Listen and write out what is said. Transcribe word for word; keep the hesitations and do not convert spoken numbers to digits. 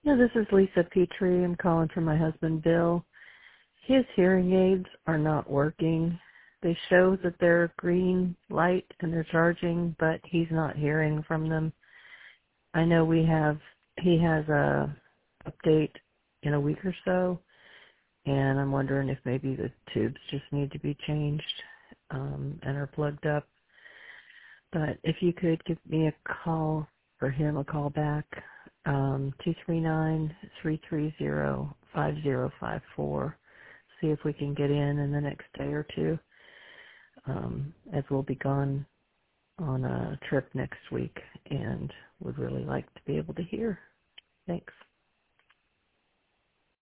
Yeah, this is Lisa Petrie. I'm calling for my husband, Bill. His hearing aids are not working. They show that they're green light and they're charging, but he's not hearing from them. I know we have, he has a update in a week or so, and I'm wondering if maybe the tubes just need to be changed um, and are plugged up. But if you could give me a call, for him a call back, um, two three nine, three three zero, five zero five four. See if we can get in in the next day or two, um, as we'll be gone on a trip next week and would really like to be able to hear. Thanks.